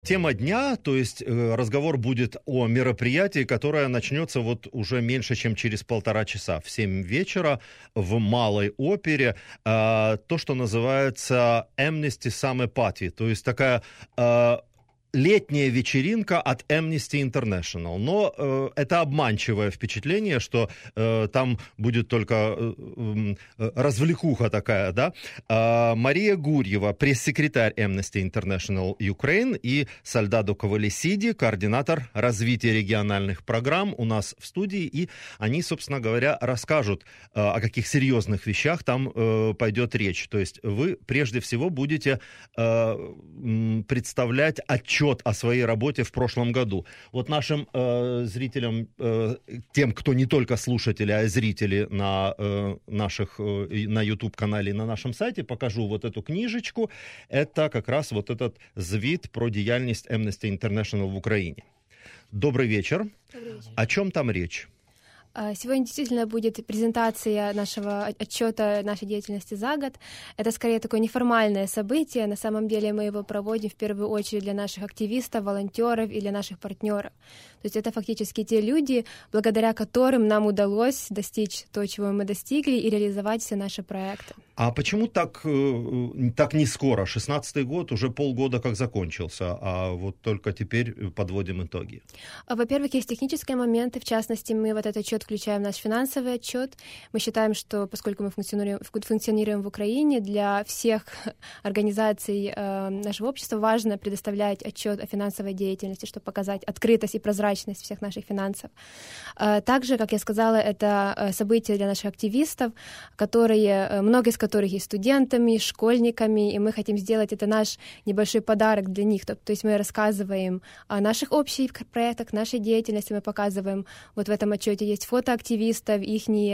Тема дня, то есть разговор будет о мероприятии, которое начнется вот уже меньше, чем через 1,5 часа, в 7 вечера в Малой опере. То, что называется Amnesty Summer Party, то есть такая летняя вечеринка от Amnesty International. Но это обманчивое впечатление, что там будет только развлекуха такая, да. Мария Гурьева, пресс-секретарь Amnesty International Ukraine, и Сальдадо Ковалесиди, координатор развития региональных программ, у нас в студии. И они, собственно говоря, расскажут, о каких серьезных вещах там пойдет речь. То есть вы прежде всего будете представлять отчет о своей работе в прошлом году. Вот нашим зрителям, тем, кто не только слушатели, а и зрители на на YouTube-канале и на нашем сайте, покажу вот эту книжечку. Это как раз вот этот звіт про діяльність Amnesty International в Украине. Добрый вечер. Добрый вечер. О чем там речь? Сегодня действительно будет презентация нашего отчета нашей деятельности за год. Это скорее такое неформальное событие. На самом деле мы его проводим в первую очередь для наших активистов, волонтеров и для наших партнеров. То есть это фактически те люди, благодаря которым нам удалось достичь того, чего мы достигли, и реализовать все наши проекты. А почему так не скоро? 16-й год, уже полгода как закончился, а вот только теперь подводим итоги. Во-первых, есть технические моменты. В частности, мы в этот отчет включаем наш финансовый отчет. Мы считаем, что поскольку мы функционируем в Украине, для всех организаций нашего общества важно предоставлять отчет о финансовой деятельности, чтобы показать открытость и прозрачность всех наших финансов. Также, как я сказала, это событие для наших активистов, много из которых есть студентами, школьниками, и мы хотим сделать это наш небольшой подарок для них. То есть мы рассказываем о наших общих проектах, нашей деятельности, мы показываем, вот в этом отчете есть фото активистов,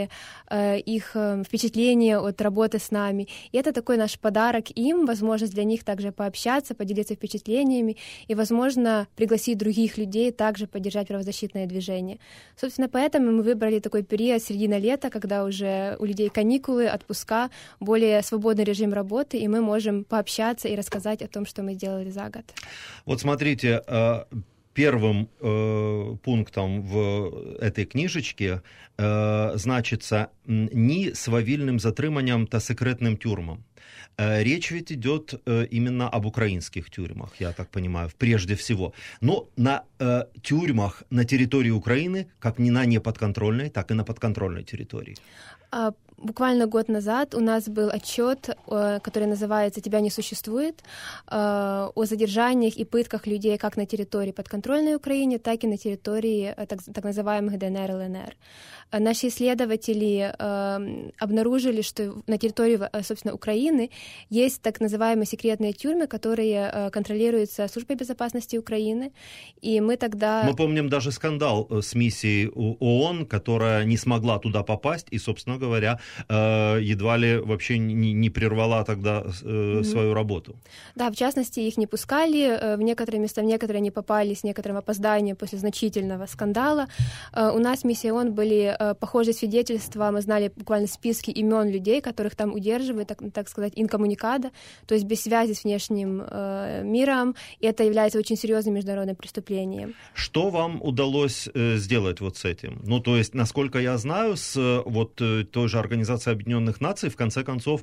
их впечатления от работы с нами. И это такой наш подарок им, возможность для них также пообщаться, поделиться впечатлениями и, возможно, пригласить других людей также поддержать правозащитное движение. Собственно, поэтому мы выбрали такой период середина лета, когда уже у людей каникулы, отпуска, более свободный режим работы, и мы можем пообщаться и рассказать о том, что мы сделали за год. Вот смотрите, первым пунктом в этой книжечке значится «Ні свавільним затриманням та секретним тюрьмам». Речь ведь идет именно об украинских тюрьмах, я так понимаю, прежде всего. Но на тюрьмах на территории Украины, как ни на неподконтрольной, так и на подконтрольной территории. Буквально год назад у нас был отчет, который называется «Тебя не существует», о задержаниях и пытках людей как на территории подконтрольной Украины, так и на территории так называемых ДНР, ЛНР. Наши исследователи обнаружили, что на территории, собственно, Украины есть так называемые секретные тюрьмы, которые контролируются Службой безопасности Украины, и мы тогда... Мы помним даже скандал с миссией ООН, которая не смогла туда попасть и, собственно говоря, едва ли вообще не прервала тогда свою работу. Да, в частности, их не пускали, в некоторые места, в некоторые не попали с некоторым опозданием после значительного скандала. У нас в миссии ООН были похожие свидетельства, мы знали буквально списки имен людей, которых там удерживают, так сказать, инкоммуникадо, то есть без связи с внешним миром, и это является очень серьезным международным преступлением. Что вам удалось сделать вот с этим? Ну, то есть, насколько я знаю, с вот той же Организации Объединенных Наций, в конце концов,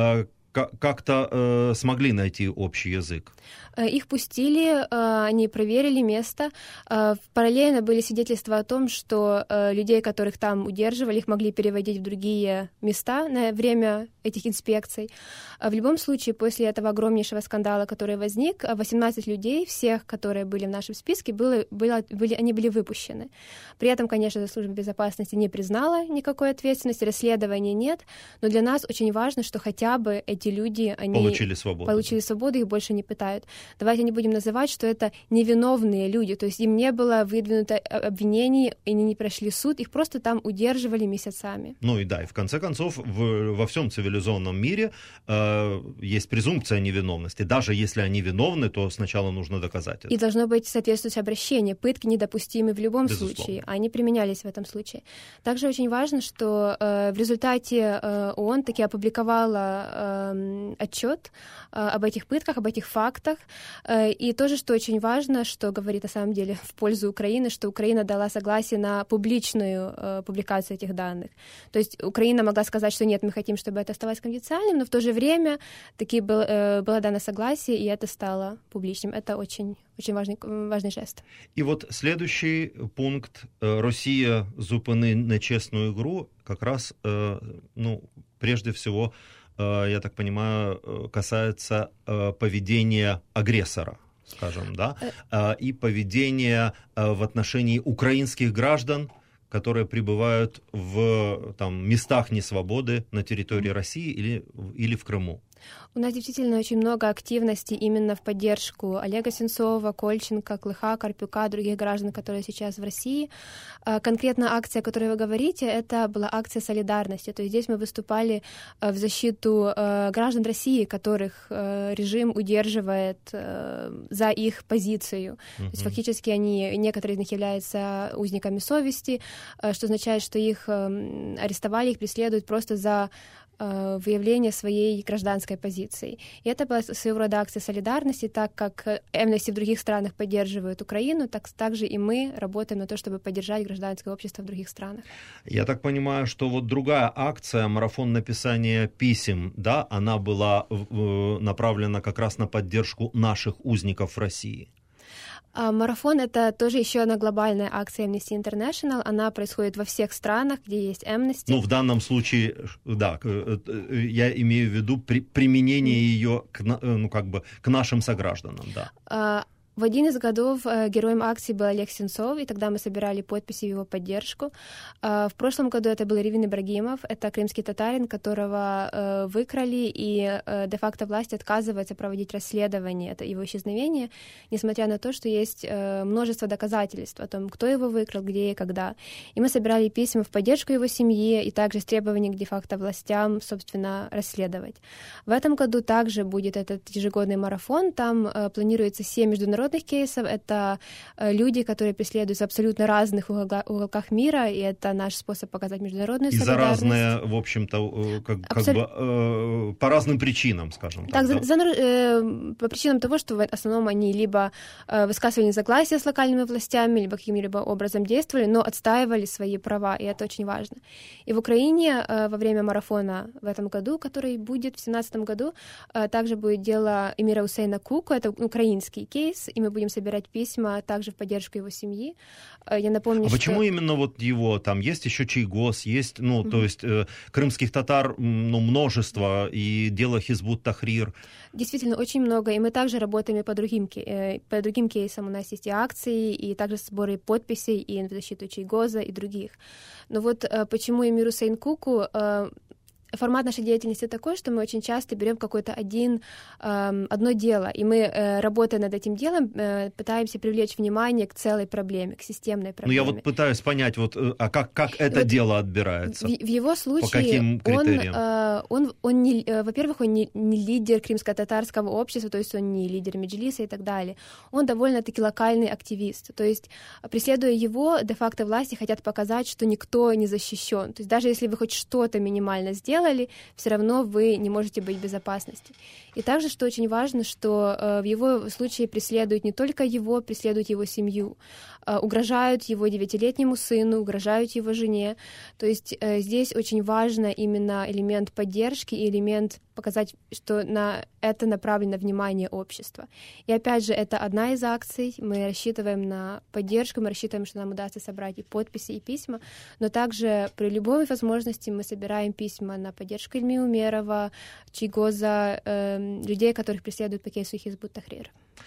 как-то смогли найти общий язык? Их пустили, они проверили место. Параллельно были свидетельства о том, что людей, которых там удерживали, их могли переводить в другие места на время этих инспекций. В любом случае, после этого огромнейшего скандала, который возник, 18 людей, всех, которые были в нашем списке, они были выпущены. При этом, конечно, Служба безопасности не признала никакой ответственности, расследования нет, но для нас очень важно, что хотя бы эти люди, они получили свободу, их больше не пытают. Давайте не будем называть, что это невиновные люди, то есть им не было выдвинуто обвинений, они не прошли суд, их просто там удерживали месяцами. Ну и да, и в конце концов во всем цивилизованном мире есть презумпция невиновности. Даже если они виновны, то сначала нужно доказать это. И должно быть соответствующее обращение. Пытки недопустимы в любом случае, они применялись в этом случае. Также очень важно, что в результате ООН таки опубликовала отчет об этих пытках, об этих фактах. И тоже, что очень важно, что говорит на самом деле в пользу Украины, что Украина дала согласие на публичную публикацию этих данных. То есть Украина могла сказать, что нет, мы хотим, чтобы это оставалось конфиденциальным, но в то же время таки было дано согласие, и это стало публичным. Это очень, очень важный жест. И вот следующий пункт. Росія зупини нечесну ігру как раз, прежде всего, я так понимаю, касается поведения агрессора, скажем, да, и поведения в отношении украинских граждан, которые пребывают в местах несвободы на территории России или в Крыму. У нас действительно очень много активности именно в поддержку Олега Сенцова, Кольченко, Клыха, Карпюка, других граждан, которые сейчас в России. Конкретно акция, о которой вы говорите, это была акция солидарности. То есть здесь мы выступали в защиту граждан России, которых режим удерживает за их позицию. То есть фактически некоторые из них являются узниками совести, что означает, что их арестовали, их преследуют просто за выявление своей гражданской позиции. И это была своего рода акция солидарности, так как Amnesty в других странах поддерживают Украину, также и мы работаем на то, чтобы поддержать гражданское общество в других странах. Я так понимаю, что вот другая акция, марафон написания писем, да, она была направлена как раз на поддержку наших узников в России. Марафон — это тоже еще одна глобальная акция Amnesty International. Она происходит во всех странах, где есть Amnesty. В данном случае, да, я имею в виду применение ее к нашим согражданам, да. В один из годов героем акции был Олег Сенцов, и тогда мы собирали подписи в его поддержку. В прошлом году это был Ревин Ибрагимов, это крымский татарин, которого выкрали, и де-факто власть отказывается проводить расследование его исчезновения, несмотря на то, что есть множество доказательств о том, кто его выкрал, где и когда. И мы собирали письма в поддержку его семьи и также с требованием к де-факто властям, собственно, расследовать. В этом году также будет этот ежегодный марафон, там планируется 7 международных кейсов. Это люди, которые преследуются в абсолютно разных уголках мира, и это наш способ показать международную солидарность. И за разные, в общем-то, по разным причинам, скажем так. По причинам того, что в основном они либо высказывали несогласие с локальными властями, либо каким-либо образом действовали, но отстаивали свои права, и это очень важно. И в Украине во время марафона в этом году, который будет в 2017 году, также будет дело Эмира Усейна Куку, это украинский кейс, и мы будем собирать письма также в поддержку его семьи. Я напомню, почему именно вот его? Там есть еще Чийгоз, есть, то есть крымских татар, множество, и дело Хизбут Тахрир. Действительно, очень много, и мы также работаем и по другим кейсам. У нас есть и акции, и также сборы подписей, и в защиту Чийгоза, и других. Но вот почему Эмир Усейн Куку... Формат нашей деятельности такой, что мы очень часто берем какое-то одно дело, и мы, работая над этим делом, пытаемся привлечь внимание к целой проблеме, к системной проблеме. Я вот пытаюсь понять, как это дело отбирается? В его случае, по каким критериям? Во-первых, он не лидер крымско-татарского общества, то есть он не лидер Меджлиса и так далее. Он довольно-таки локальный активист. То есть, преследуя его, де-факто власти хотят показать, что никто не защищен. То есть даже если вы хоть что-то минимально сделали, все равно вы не можете быть в безопасности. И также, что очень важно, что в его случае преследуют не только его, преследуют его семью, угрожают его 9-летнему сыну, угрожают его жене. То есть здесь очень важно именно элемент поддержки и элемент показать, что на это направлено внимание общества. И опять же, это одна из акций. Мы рассчитываем на поддержку, мы рассчитываем, что нам удастся собрать и подписи, и письма, но также при любой возможности мы собираем письма на поддержку Ильми Умерова, Чийгоза, людей, которых преследуют по кейсу Хизбут Тахрир.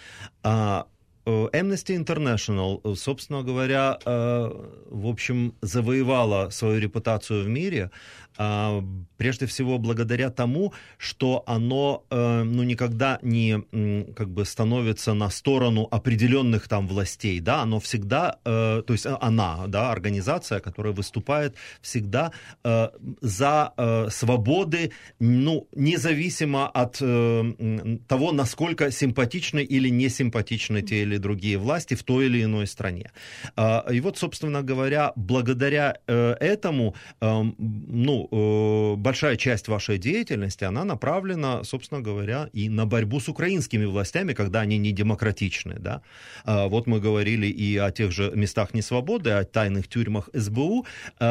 Amnesty International, собственно говоря, в общем, завоевала свою репутацию в мире, прежде всего благодаря тому, что оно никогда не становится на сторону определенных там властей, да, оно всегда, то есть она, да, организация, которая выступает всегда за свободы, независимо от того, насколько симпатичны или несимпатичны те или или другие власти в той или иной стране. И вот, собственно говоря, благодаря этому, большая часть вашей деятельности, она направлена, собственно говоря, и на борьбу с украинскими властями, когда они не демократичны, да. Вот мы говорили и о тех же местах несвободы, о тайных тюрьмах СБУ.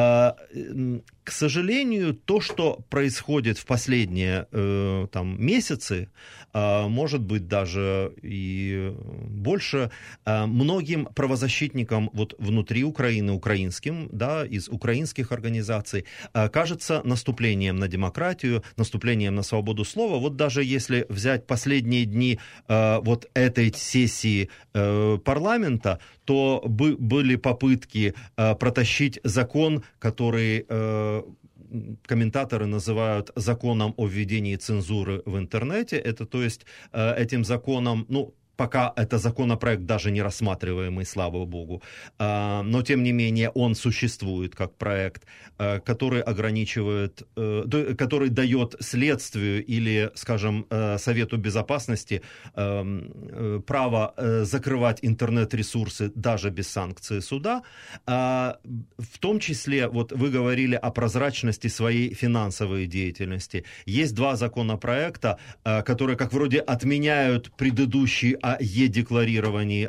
К сожалению, то, что происходит в последние месяцы, может быть, даже и больше, многим правозащитникам вот внутри Украины, украинским, да, из украинских организаций, кажется наступлением на демократию, наступлением на свободу слова. Вот даже если взять последние дни вот этой сессии парламента, то были попытки протащить закон, который комментаторы называют законом о введении цензуры в интернете. Это, то есть, этим законом, пока это законопроект даже не рассматриваемый, слава богу, но тем не менее он существует как проект, который ограничивает, который дает следствию или, скажем, Совету Безопасности право закрывать интернет-ресурсы даже без санкции суда. В том числе, вот вы говорили о прозрачности своей финансовой деятельности. Есть два законопроекта, которые как вроде отменяют предыдущий о е-декларировании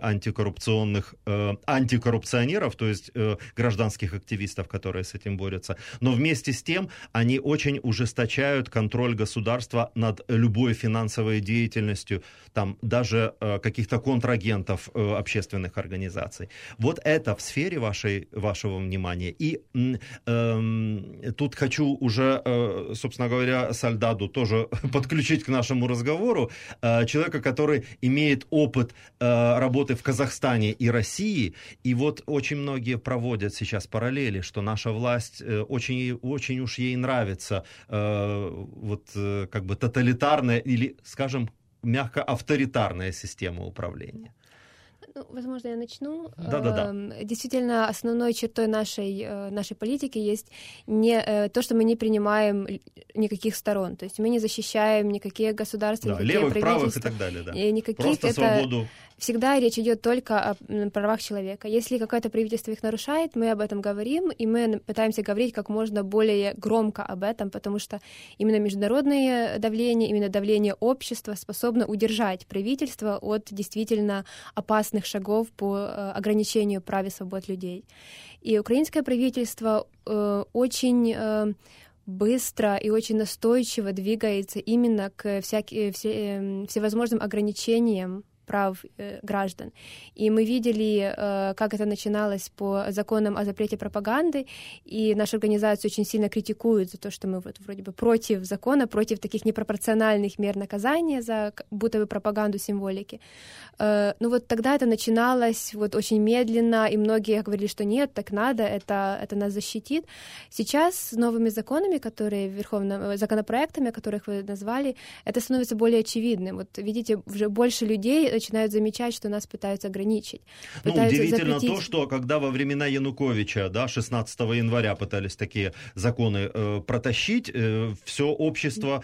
антикоррупционеров, то есть гражданских активистов, которые с этим борются. Но вместе с тем они очень ужесточают контроль государства над любой финансовой деятельностью, там даже каких-то контрагентов общественных организаций. Вот это в сфере вашего внимания. И тут хочу уже, собственно говоря, Сальдаду тоже подключить к нашему разговору, человека, который имеет опыт работы в Казахстане и России, и вот очень многие проводят сейчас параллели, что наша власть очень, очень уж ей нравится как бы тоталитарная или, скажем, мягко авторитарная система управления. Возможно, я начну. Да. Действительно, основной чертой нашей политики есть не то, что мы не принимаем никаких сторон, то есть мы не защищаем никакие государства, никакие левых, правительства. правых и так далее, да. И никаких, просто свободу. Всегда речь идет только о правах человека. Если какое-то правительство их нарушает, мы об этом говорим, и мы пытаемся говорить как можно более громко об этом, потому что именно международное давление, именно давление общества способно удержать правительство от действительно опасных шагов по ограничению прав и свобод людей. И украинское правительство очень быстро и очень настойчиво двигается именно к всевозможным ограничениям прав граждан. И мы видели, как это начиналось по законам о запрете пропаганды, и наша организация очень сильно критикует за то, что мы вроде бы против закона, против таких непропорциональных мер наказания за будто бы пропаганду символики. Вот тогда это начиналось очень медленно, и многие говорили, что нет, так надо, это нас защитит. Сейчас с новыми законами, законопроектами, которых вы назвали, это становится более очевидным. Вот видите, уже больше людей начинают замечать, что нас пытаются ограничить. Удивительно запретить. то, что когда во времена Януковича, 16 января пытались такие законы протащить, все общество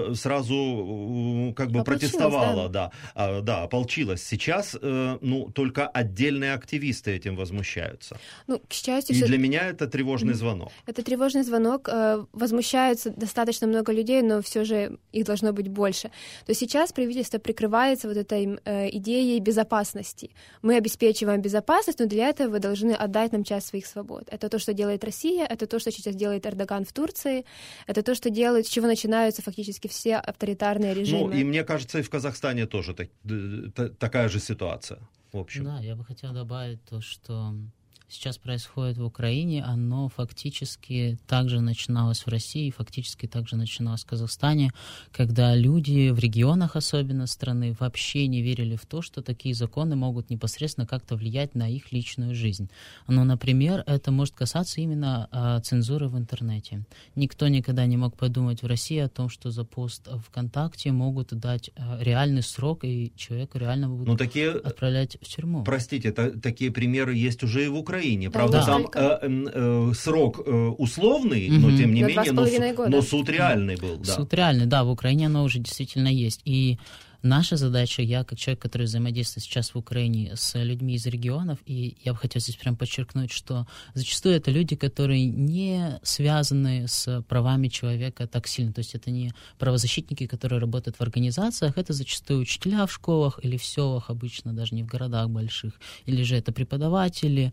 сразу как бы протестовало, ополчилось. Сейчас только отдельные активисты этим возмущаются. К счастью, и для меня это тревожный звонок. Это тревожный звонок. Возмущаются достаточно много людей, но все же их должно быть больше. То есть сейчас правительство прикрывается вот этой идеей безопасности. Мы обеспечиваем безопасность, но для этого вы должны отдать нам часть своих свобод. Это то, что делает Россия, это то, что сейчас делает Эрдоган в Турции, это то, что делает, с чего начинаются фактически все авторитарные режимы. И мне кажется, и в Казахстане тоже такая же ситуация. В общем. Да, я бы хотел добавить то, что сейчас происходит в Украине, оно фактически также начиналось в России, фактически также начиналось в Казахстане, когда люди в регионах особенно страны вообще не верили в то, что такие законы могут непосредственно как-то влиять на их личную жизнь. Например, это может касаться именно цензуры в интернете. Никто никогда не мог подумать в России о том, что за пост ВКонтакте могут дать реальный срок, и человека реально будут отправлять в тюрьму. Простите, такие примеры есть уже и в Украине. Правда, там срок условный, но тем не менее, но суд реальный был. Да. Суд реальный, да, в Украине оно уже действительно есть. И Наша задача, я как человек, который взаимодействует сейчас в Украине с людьми из регионов, и я бы хотел здесь прям подчеркнуть, что зачастую это люди, которые не связаны с правами человека так сильно. То есть это не правозащитники, которые работают в организациях, это зачастую учителя в школах или в селах обычно, даже не в городах больших, или же это преподаватели.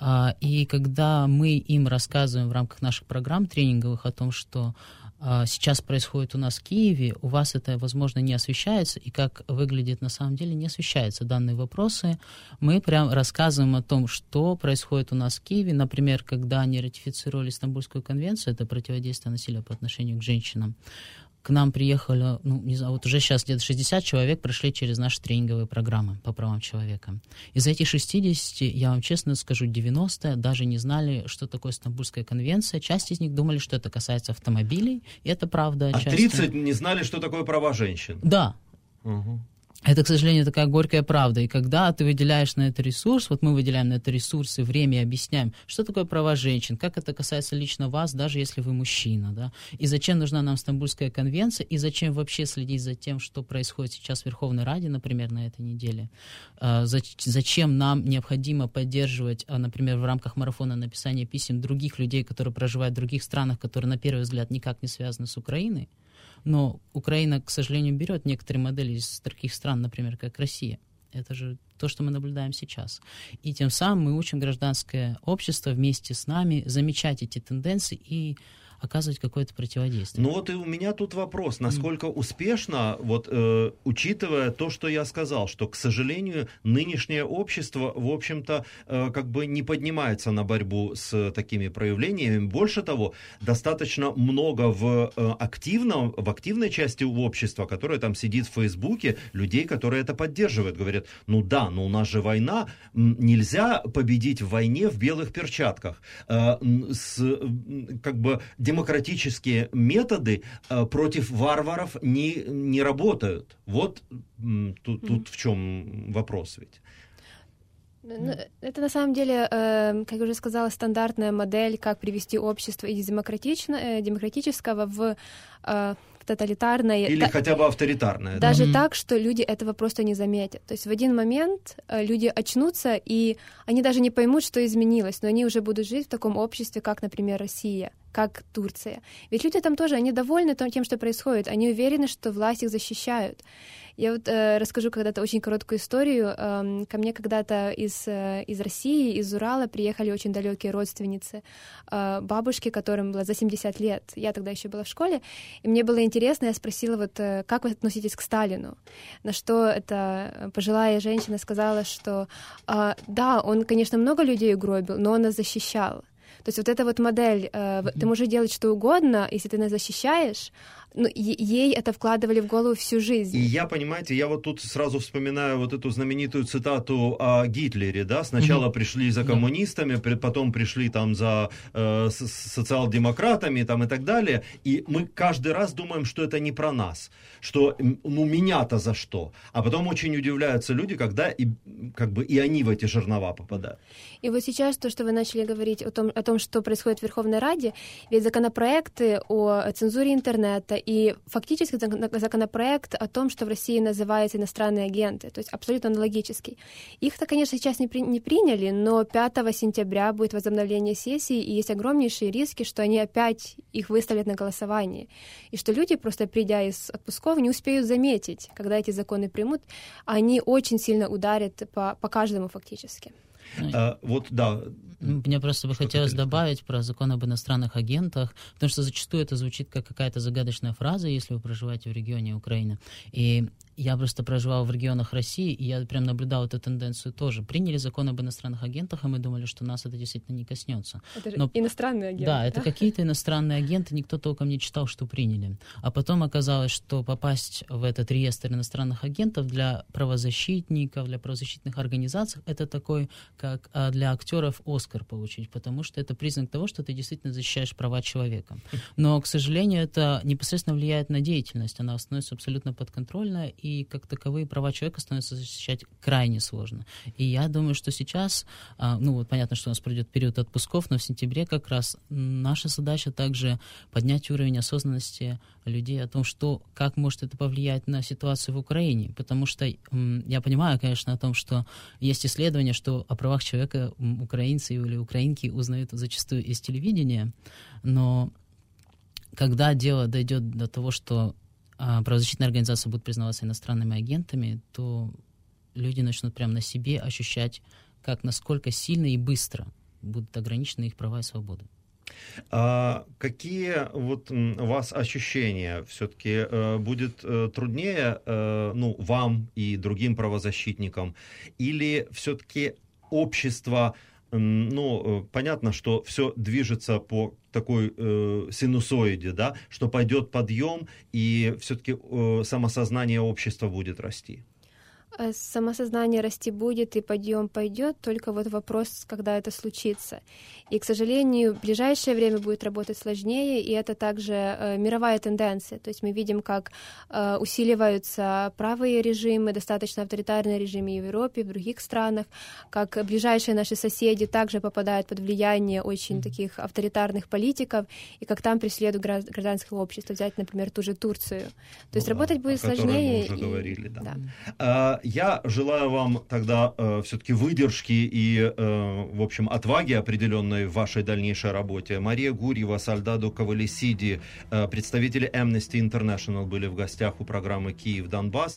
И когда мы им рассказываем в рамках наших программ тренинговых о том, что сейчас происходит у нас в Киеве, у вас это, возможно, не освещается, и как выглядит на самом деле, не освещаются данные вопросы. Мы прям рассказываем о том, что происходит у нас в Киеве. Например, когда они ратифицировали Стамбульскую конвенцию, это противодействие насилию по отношению к женщинам, к нам приехало, не знаю, вот уже сейчас где-то 60 человек прошли через наши тренинговые программы по правам человека. Из этих 60, я вам честно скажу, 90 даже не знали, что такое Стамбульская конвенция. Часть из них думали, что это касается автомобилей, и это правда. А 30 не знали, что такое права женщин? Да. Угу. Это, к сожалению, такая горькая правда. И когда ты выделяешь на это ресурс, вот мы выделяем на это ресурсы, время и объясняем, что такое права женщин, как это касается лично вас, даже если вы мужчина, да, и зачем нужна нам Стамбульская конвенция, и зачем вообще следить за тем, что происходит сейчас в Верховной Раде, например, на этой неделе, зачем нам необходимо поддерживать, например, в рамках марафона написания писем других людей, которые проживают в других странах, которые, на первый взгляд, никак не связаны с Украиной. Но Украина, к сожалению, берет некоторые модели из таких стран, например, как Россия. Это же то, что мы наблюдаем сейчас. И тем самым мы учим гражданское общество вместе с нами замечать эти тенденции и оказывать какое-то противодействие. Ну вот и у меня тут вопрос, насколько успешно, вот учитывая то, что я сказал, что, к сожалению, нынешнее общество, в общем-то, как бы не поднимается на борьбу с такими проявлениями. Больше того, достаточно много в активной части общества, которая там сидит в Фейсбуке, людей, которые это поддерживают, говорят, ну да, но у нас же война, нельзя победить в войне в белых перчатках. Как бы демократические методы против варваров не работают. Вот тут в чем вопрос ведь. Это на самом деле, как я уже сказала, стандартная модель, как привести общество из демократического в тоталитарное. Или хотя бы авторитарное. Даже так, что люди этого просто не заметят. То есть в один момент люди очнутся, и они даже не поймут, что изменилось, но они уже будут жить в таком обществе, как, например, Россия, как Турция. Ведь люди там тоже, они довольны тем, что происходит, они уверены, что власть их защищают. Я вот расскажу когда-то очень короткую историю. Ко мне когда-то из России, из Урала приехали очень далекие родственницы, бабушки, которым было за 70 лет. Я тогда еще была в школе, и мне было интересно, я спросила, вот, как вы относитесь к Сталину? На что эта пожилая женщина сказала, что да, он, конечно, много людей угробил, но он нас защищал. То есть вот эта вот модель, ты можешь делать что угодно, если ты нас защищаешь, ну, ей это вкладывали в голову всю жизнь. И я, понимаете, я вот тут сразу вспоминаю вот эту знаменитую цитату о Гитлере, да, сначала пришли за коммунистами, потом пришли там за социал-демократами там и так далее, и мы каждый раз думаем, что это не про нас, что, ну, меня-то за что, а потом очень удивляются люди, когда и они в эти жернова попадают. И вот сейчас то, что вы начали говорить о том, что происходит в Верховной Раде, ведь законопроекты о цензуре интернета и фактически законопроект о том, что в России называются иностранные агенты, то есть абсолютно аналогический. Их-то, конечно, сейчас не приняли, но 5 сентября будет возобновление сессии, и есть огромнейшие риски, что они опять их выставят на голосование, и что люди, просто придя из отпусков, не успеют заметить, когда эти законы примут, они очень сильно ударят по каждому фактически. Вот, да. Мне просто бы хотелось добавить про закон об иностранных агентах, потому что зачастую это звучит как какая-то загадочная фраза, если вы проживаете в регионе Украины. И я просто проживал в регионах России, и я прям наблюдал эту тенденцию тоже. Приняли закон об иностранных агентах, и мы думали, что нас это действительно не коснется. Это же иностранные агенты. Да, это какие-то иностранные агенты, никто толком не читал, что приняли. А потом оказалось, что попасть в этот реестр иностранных агентов для правозащитников, для правозащитных организаций, это такой, как для актеров Оскар получить, потому что это признак того, что ты действительно защищаешь права человека. Но, к сожалению, это непосредственно влияет на деятельность, она становится абсолютно подконтрольной, и как таковые права человека становятся защищать крайне сложно. И я думаю, что сейчас, понятно, что у нас пройдет период отпусков, но в сентябре как раз наша задача также поднять уровень осознанности людей о том, как может это повлиять на ситуацию в Украине. Потому что я понимаю, конечно, о том, что есть исследования, что о правах человека украинцы или украинки узнают зачастую из телевидения, но когда дело дойдет до того, что правозащитные организации будут признаваться иностранными агентами, то люди начнут прямо на себе ощущать, насколько сильно и быстро будут ограничены их права и свободы. Какие у вас ощущения? Все-таки будет труднее вам и другим правозащитникам? Или все-таки общество, понятно, что все движется по такой синусоиде, да, что пойдет подъем, и все-таки самосознание общества будет расти? Самосознание расти будет, и подъем пойдет, только вопрос, когда это случится. И, к сожалению, в ближайшее время будет работать сложнее, и это также мировая тенденция. То есть мы видим, как усиливаются правые режимы, достаточно авторитарные режимы в Европе, в других странах, как ближайшие наши соседи также попадают под влияние очень таких авторитарных политиков, и как там преследуют гражданское общество. Взять, например, ту же Турцию. То есть работать будет сложнее. О которой мы уже говорили, да. Я желаю вам тогда все-таки выдержки и, в общем, отваги определенной в вашей дальнейшей работе. Мария Гурьева, Сальдадо Кавалисиди, представители Amnesty International были в гостях у программы «Киев-Донбасс».